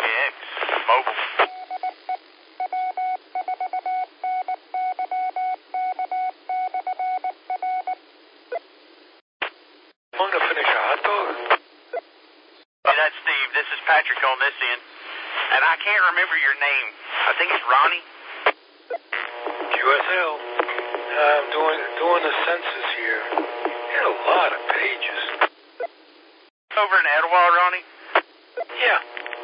WX Mobile. Want to finish a hot dog? Hey, that's Steve. This is Patrick on this end. And I can't remember your name. I think it's Ronnie. QSL. I'm doing the census here. Had a lot of pages. Over in Etowah, Ronnie? Yeah.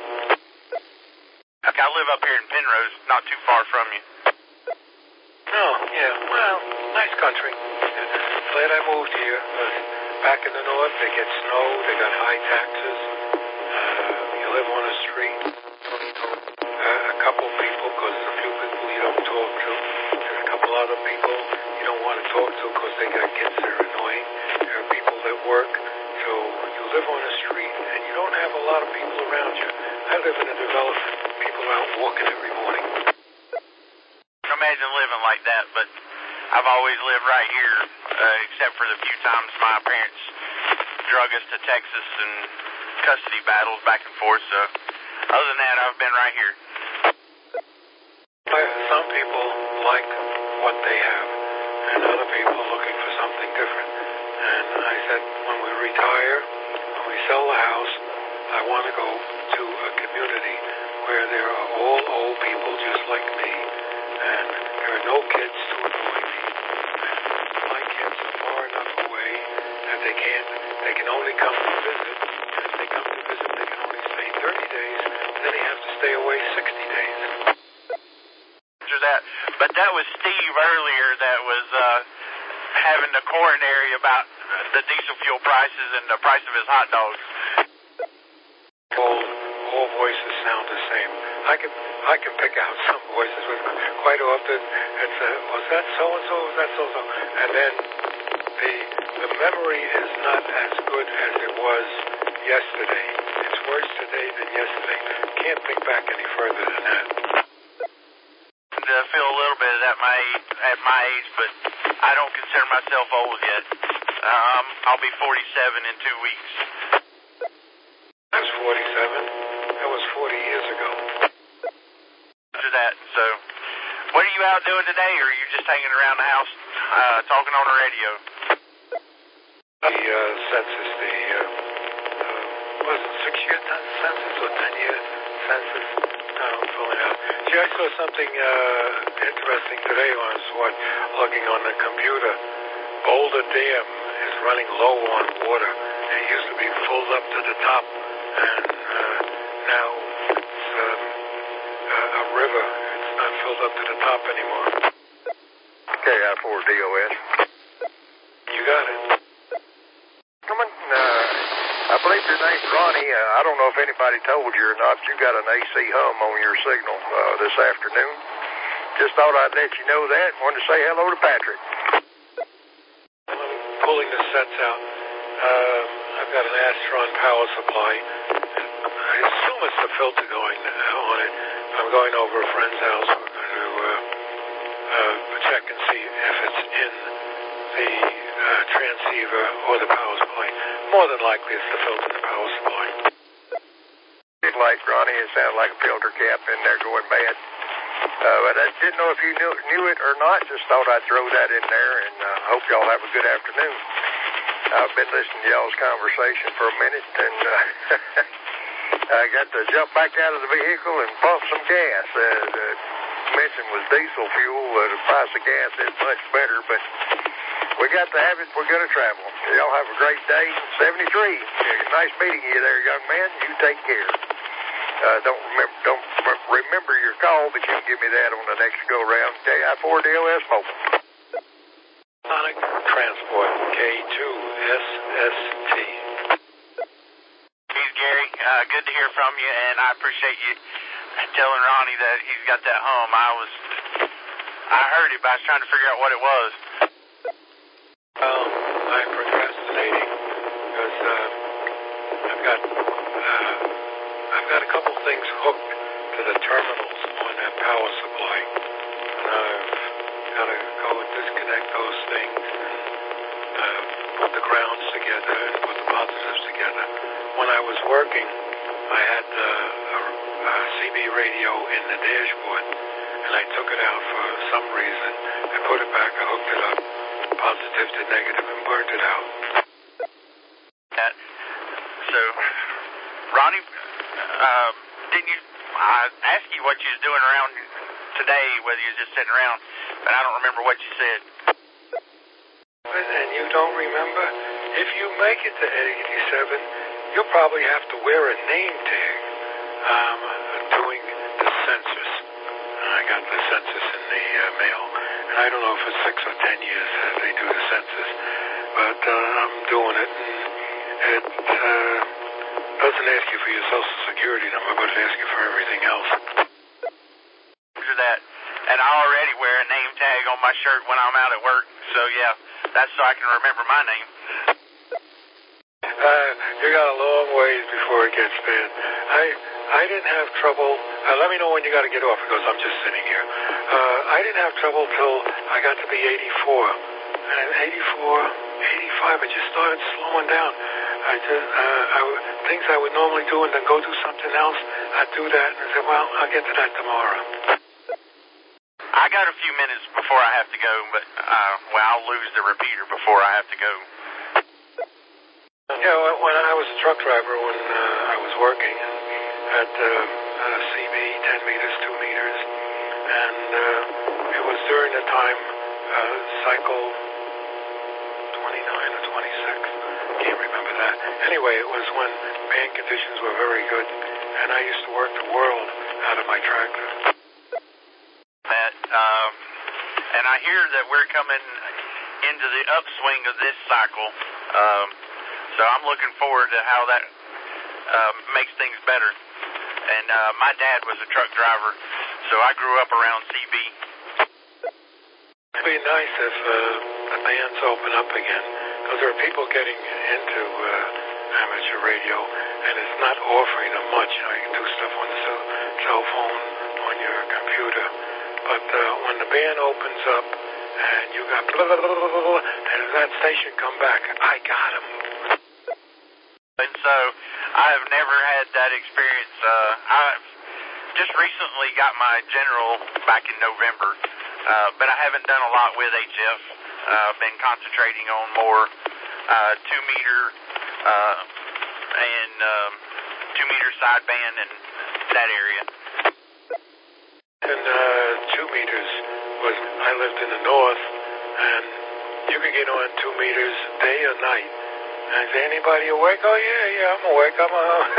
Okay, I live up here in Penrose, not too far from you. Oh, yeah. Well, nice country. Glad I moved here. Back in the north, they get snow, they got high taxes. You live on a street. A couple people, because there's a few people you don't talk to. There's a couple other people you don't want to talk to because they got kids that are annoying. There are people that work. So you live on a street, and you don't have a lot of people around you. I live in a development. People are out walking every morning. Imagine living like that, but I've always lived right here, except for the few times my parents drug us to Texas and custody battles back and forth. So other than that, I've been right here. Some people like what they have, and other people are looking for something different. And I said, when we retire, when we sell the house, I want to go to a community where there are all old people just like me, and there are no kids to annoy me. And my kids are far enough away that they can only come to visit. And if they come to visit, they can only stay 30 days, and then they have to stay away 60 days. That, but that was Steve earlier that was having the coronary about the diesel fuel prices and the price of his hot dogs. All voices sound the same. I can pick out some voices, but quite often it's was that so and so, was that so and so, and then the memory is not as good as it was yesterday. It's worse today than yesterday. Can't think back any further than that. I feel a little bit of that at my age, but I don't consider myself old yet. I'll be 47 in 2 weeks. I was 47. That was 40 years ago. After that, so what are you out doing today, or are you just hanging around the house talking on the radio? The census, was it 6-year census or 10-year census? No, I'm filling out. Gee, I saw something interesting today when I was looking on the computer. Boulder Dam is running low on water. It used to be filled up to the top, and now it's a river. It's not filled up to the top anymore. KI4DOS. You got it. I believe your name's Ronnie. I don't know if anybody told you or not, but you got an AC hum on your signal this afternoon. Just thought I'd let you know that. Wanted to say hello to Patrick. I'm pulling the sets out. I've got an Astron power supply. I assume it's the filter going on it. I'm going over a friend's house. We're going to check and see if it's in the transceiver or the power supply. More than likely it's the filter in the power supply. Like Ronnie, it sounded like a filter cap in there going bad. But I didn't know if you knew it or not. Just thought I'd throw that in there, and hope y'all have a good afternoon. I've been listening to y'all's conversation for a minute, and I got to jump back out of the vehicle and pump some gas. The mention was diesel fuel. The price of gas is much better, but we got to have it. We're going to travel. Y'all have a great day. 73. Nice meeting you there, young man. You take care. Don't remember your call, but you can give me that on the next go-round. KI4DOS Mobile. Sonic Transport, K2SST. He's Gary. Good to hear from you, and I appreciate you telling Ronnie that he's got that hum. I heard it, but I was trying to figure out what it was. Well, I'm procrastinating because I've got a couple things hooked to the terminals on that power supply. And I've got to go and disconnect those things and put the grounds together and put the positives together. When I was working, I had a CB radio in the dashboard, and I took it out for some reason. I put it back, I hooked it up, positive to negative, and burned it out. So, Ronnie, didn't you? I asked you what you was doing around today, whether you was just sitting around, but I don't remember what you said. And you don't remember? If you make it to 87, you'll probably have to wear a name tag doing the census. I got the census in the mail, and I don't know if it's 6 or 10 years that they do the census, but I'm doing it, and it doesn't ask you for your Social Security number, but it asks you for everything else. After that, and I already wear a name tag on my shirt when I'm out at work, so yeah, that's so I can remember my name. You got a long ways before it gets bad. I didn't have trouble. Let me know when you got to get off because I'm just sitting here. I didn't have trouble till I got to be 84. And 84, 85, I just started slowing down. Things I would normally do and then go do something else, I'd do that and say, well, I'll get to that tomorrow. I got a few minutes before I have to go, but I'll lose the repeater before I have to go. Yeah, when I was a truck driver, when I was working at CB, 10 meters, 2 meters, and it was during the time cycle 29 or 26, can't remember that. Anyway, it was when band conditions were very good, and I used to work the world out of my tractor. And I hear that we're coming into the upswing of this cycle, so I'm looking forward to how that makes things better. And my dad was a truck driver, so I grew up around CB. It'd be nice if the bands open up again, because there are people getting into amateur radio, and it's not offering them much. You know, you can do stuff on the cell phone, on your computer. But when the band opens up and you got and that station come back, I got them. And so I have never had that experience. I just recently got my general back in November, but I haven't done a lot with HF. I've been concentrating on more 2-meter and 2-meter sideband and that area. And 2 meters was, I lived in the north, and you could get on 2 meters day or night. And is anybody awake? Oh, yeah, I'm awake. I'm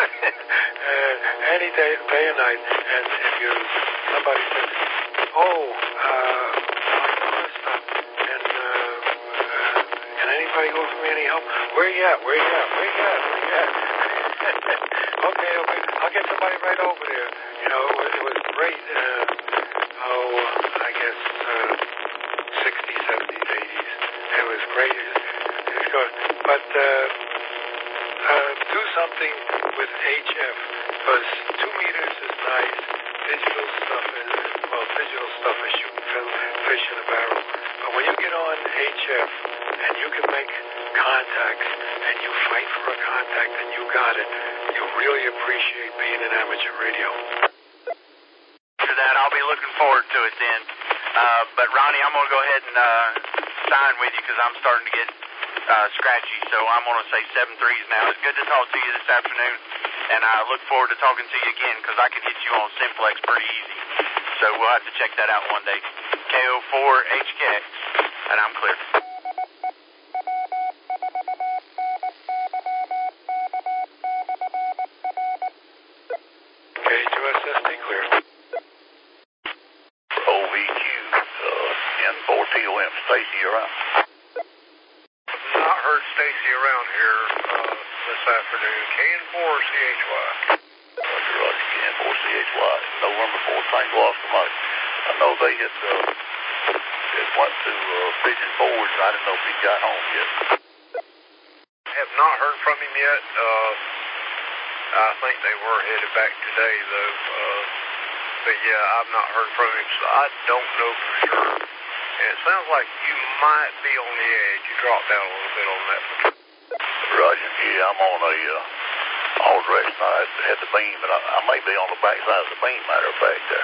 any day or night. And if somebody says, oh, I'm stop. And can anybody go for me any help? Where you at? Okay, I'll get somebody right over there. You know, it was great. I guess 60s, 70s, 80s. It was great. It's good. But do something with HF, because 2 meters is nice. Digital stuff is shooting fish in a barrel. But when you get on HF and you can make contacts and you fight for a contact and you got it, you really appreciate being in amateur radio. For that, I'll be looking forward to it then. But Ronnie, I'm going to go ahead and sign with you because I'm starting to get scratchy. So I'm going to say 7-3s now. It's good to talk to you this afternoon, and I look forward to talking to you again because I can hit you on Simplex pretty easy. So we'll have to check that out one day. KO4HKX, and I'm clear. KHUSSD clear. OVQ, N4TOM, Stacy around. Not heard Stacy around here this afternoon. KN4CHY. Roger, KN4CHY. November 4th, Tango Oscar Mike. I know they had went to Pigeon Forge. I didn't know if he got home yet. Have not heard from him yet. I think they were headed back today, though. But yeah, I've not heard from him, so I don't know for sure. And it sounds like you might be on the edge. You dropped down a little bit on that. Roger, yeah, I'm on a all dressed. I had the beam, and I may be on the back side of the beam, matter of fact, there.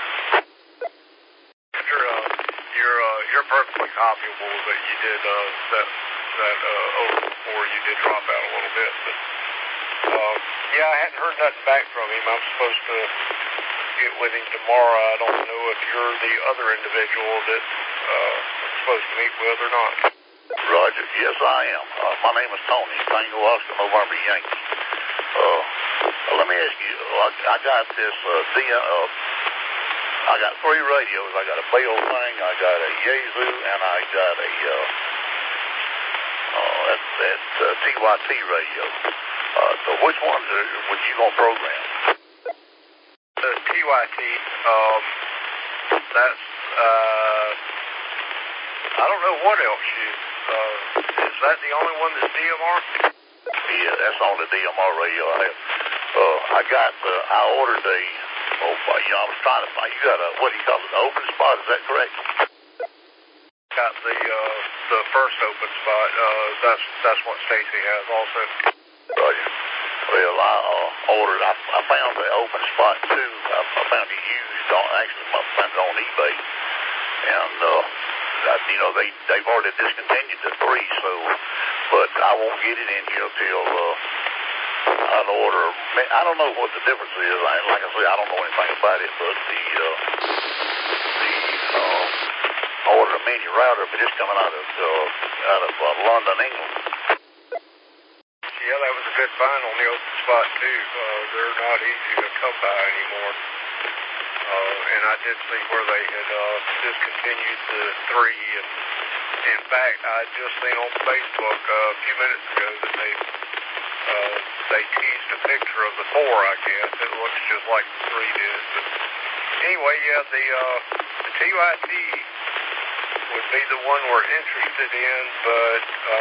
You're perfectly copyable that you did that over before you did drop out a little bit. But yeah, I hadn't heard nothing back from him. I'm supposed to get with him tomorrow. I don't know if you're the other individual that I'm supposed to meet with or not. Roger. Yes, I am. My name is Tony. Tango Oscar November Yankee. Let me ask you. I got this I got 3 radios. I got a Bell thing, I got a Yaesu, and I got a TYT radio. So which one would you gonna program? The TYT. That's I don't know what else you. Is that the only one that's DMR? Yeah, that's the only DMR radio I have. I ordered a. Oh, yeah, I was trying to find. You got a, what do you call it, an open spot? Is that correct? Got the first open spot. That's what Stacy has also. Roger. Well, I found the open spot too. I found it used on, actually, I found it on eBay. And, they've already discontinued the 3, so, but I won't get it in here till, I'd order, I don't know what the difference is. Like I say, I don't know anything about it, but I ordered a mini router, but it's coming out of London, England. Yeah, that was a good find on the open spot too. They're not easy to come by anymore. And I did see where they had discontinued the 3. And in fact, I just seen on Facebook a few minutes ago that they teased a picture of the 4, I guess. It looks just like the 3 did. But anyway, yeah, the TYT would be the one we're interested in, but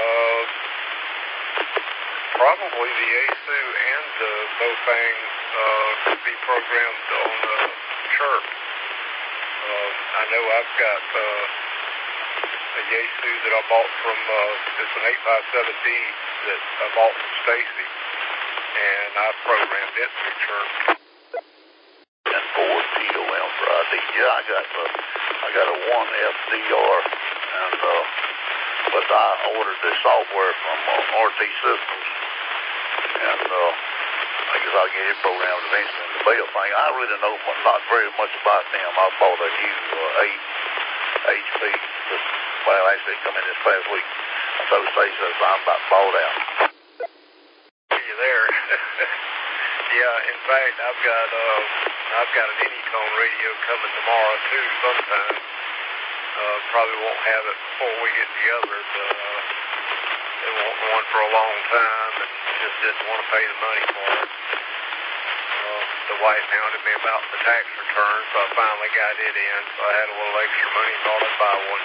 probably the Yaesu and the Bofang could be programmed on Chirp. I know I've got a Yaesu that I bought from, it's an 857D that I bought from Stacy, and I programmed it through Chirp. And 4 TOM for ID. Yeah, I got a 1FDR, and but I ordered the software from RT Systems, and I guess I'll get it programmed eventually. The Bell thing, I really know not very much about them. I bought a new 8 HP. Well, actually, it come in this past week. I told Stacey that I'm about bought out. You there? Yeah, in fact, I've got an Anytone radio coming tomorrow too, sometime. Probably won't have it before we get together, but they want one for a long time and just didn't want to pay the money for it. The wife hounded me about the tax return, so I finally got it in, so I had a little extra money, thought I'd buy one.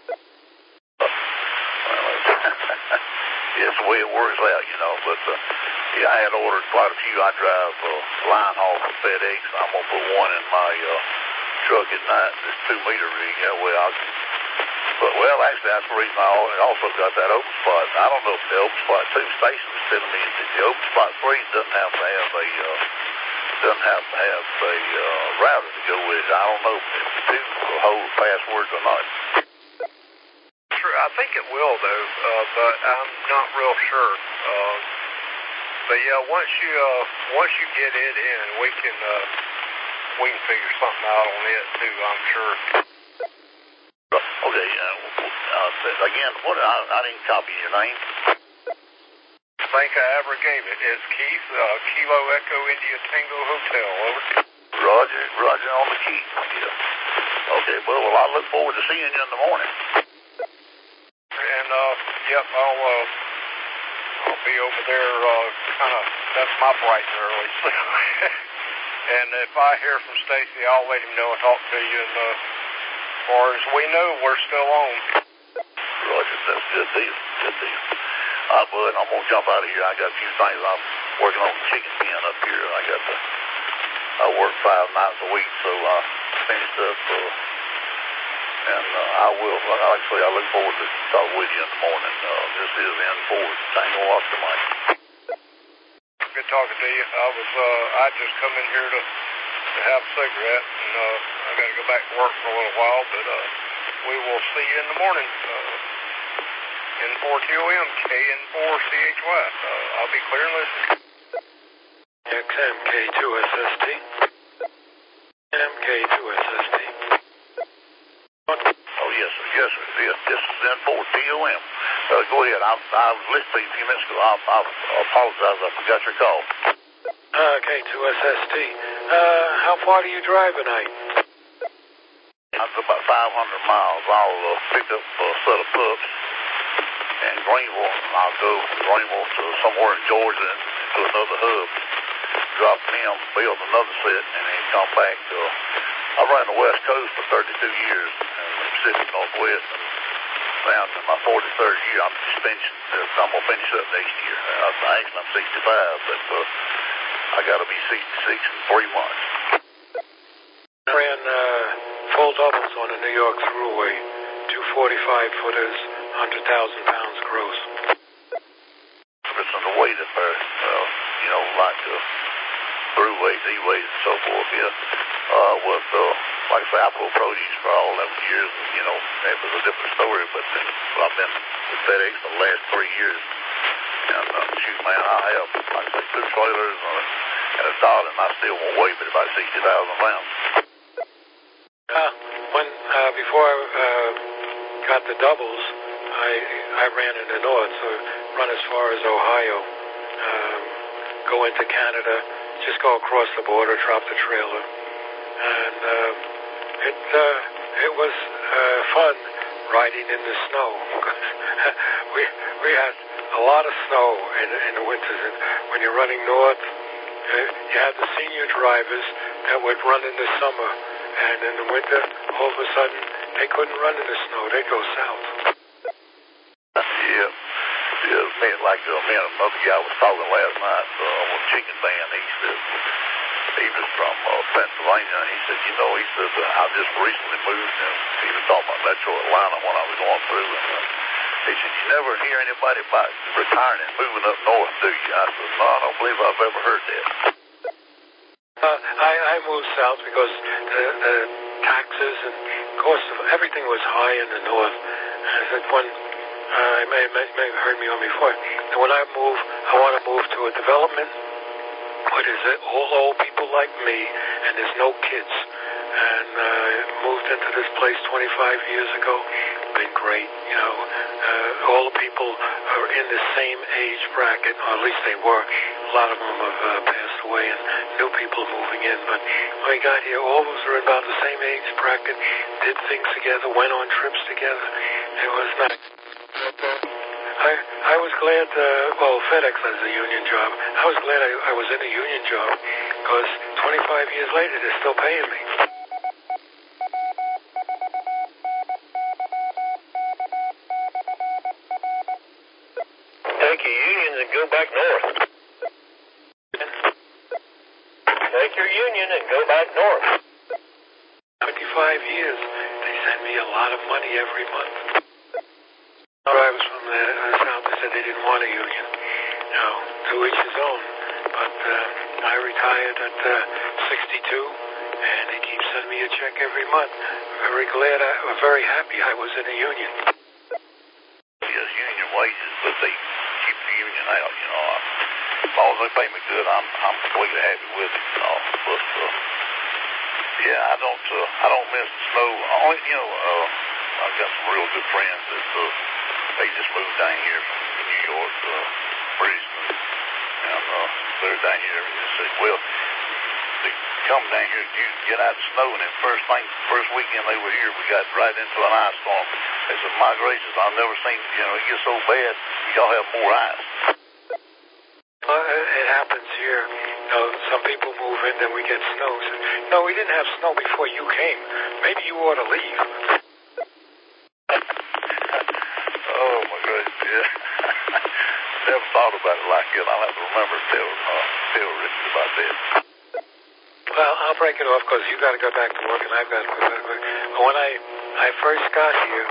Yeah, it's the way it works out, but yeah, I had ordered quite a few. I drive line haul for FedEx. I'm going to put one in my truck at night, this 2-meter rig. That way well, actually, that's the reason I also got that open spot. I don't know if the open spot 2 station was telling me that the open spot 3 doesn't have to have a router to go with it. I don't know if the 2 will hold passwords or not. I think it will though, but I'm not real sure. But yeah, once you get it in, we can figure something out on it too, I'm sure. Okay. Again, I didn't copy your name. I think I ever gave it. It's Keith, Kilo Echo India Tango Hotel. Over. Roger on the key. Yeah. Okay. Well, I look forward to seeing you in the morning. And yep, I'll be over there. That's my bright and early. And if I hear from Stacy, I'll let him know and talk to you. And as far as we know, we're still on. Roger, that's a good deal. Good deal. All right, bud, I'm gonna jump out of here. I got a few things. I'm working on the chicken pen up here. I work 5 nights a week, so I finished up. And I will, like I say, I look forward to talking with you in the morning. This is N4, Tango Oscar Mike. Good talking to you. I just come in here to have a cigarette, and I got to go back to work for a little while, but we will see you in the morning. N4TOM, KN4CHY. I'll be clear and listen. XMK2SST. MK2SST. Oh, yes, sir. Yes, sir. Yes, this is N4TOM. Go ahead. I was listening to you a few minutes ago. I apologize. I forgot your call. K2SST. How far do you drive a night? It's about 500 miles. I'll pick up a set of pups in Greenville. I'll go from Greenville to somewhere in Georgia to another hub, drop them, build another set, and then come back. I ran the West Coast for 32 years in the Pacific Northwest, and now in my 43rd year, I'm going to finish up next year. Actually, I'm 65, but I got to be 66 in 3 months. I ran full doubles on a New York Thruway, 245-footers, 100,000 pounds gross. It's on the weight up there, like throughways, E-ways, and so forth, yeah. Like I say, I pulled produce for all them years, it was a different story, but I've been with FedEx for the last 3 years. And, shoot, man, I have, like I say, 2 trailers and a dot, and I still won't weigh but about 60,000 pounds. Before I got the doubles, I ran in the north, so run as far as Ohio, go into Canada, just go across the border, drop the trailer, and it was fun riding in the snow. we had a lot of snow in the winters, and when you're running north, you had the senior drivers that would run in the summer, and in the winter, all of a sudden, they couldn't run in the snow. They'd go south. Yeah, man, like me and another guy was talking last night on a chicken van. He was from Pennsylvania, and he said, I just recently moved, and he was talking about Metro Atlanta when I was going through, and he said, you never hear anybody about retiring and moving up north, do you? I said, no, I don't believe I've ever heard that. I moved south because the taxes and cost of everything was high in the north. And I said, you may have heard me on before. And when I move, I want to move to a development. What is it? All old people like me, and there's no kids. And I moved into this place 25 years ago. Been great, all the people are in the same age bracket, or at least they were. A lot of them have passed away, and new people moving in. But when we got here, all of us are about the same age bracket, did things together, went on trips together. It was nice. I was glad, FedEx has a union job. I was glad I was in a union job, because 25 years later, they're still paying me. Take your unions and go back north. Take your union and go back north. 25 years, they send me a lot of money every month. Drivers from the south, they said they didn't want a union. To each his own. But I retired at 62, and they keep sending me a check every month. Very happy I was in a union. Yes, union wages, but they keep the union out, As long as they pay me good, I'm completely happy with it, But yeah, I don't miss the snow. I've got some real good friends that they just moved down here from New York, Brisbane, and they're down here. They said, well, they come down here to get out of the snow, and then first weekend they were here, we got right into an ice storm. They said, my gracious, I've never seen, it gets so bad, y'all have more ice. It happens here. Some people move in, then we get snow. So, no, we didn't have snow before you came. Maybe you ought to leave. Oh, my goodness, yeah. Never thought about it like that. I'll have to remember to tell Richard about that. Well, I'll break it off because you got to go back to work and I've got to go back to work. But when I first got here,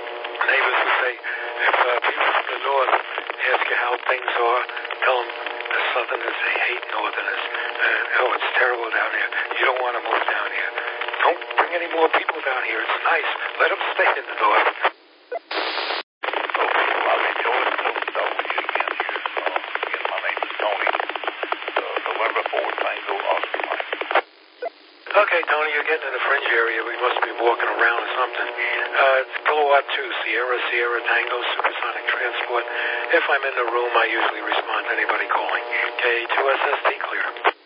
neighbors would say, if people from the north ask you how things are, tell them The Southerners, they hate Northerners. Oh, it's terrible down here. You don't want to move down here. Don't bring any more people down here. It's nice. Let them stay in the North. Okay, well, I've enjoyed talking to you again here. Again, my name is Tony. November 4th, Tango, Oscar Mike. Okay, Tony, you're getting in the fringe area. We must be walking around or something. It's Kilowatt 2, Sierra Tango, Supersonic Transport. If I'm in the room, I usually respond to anybody calling. K2SSD clear.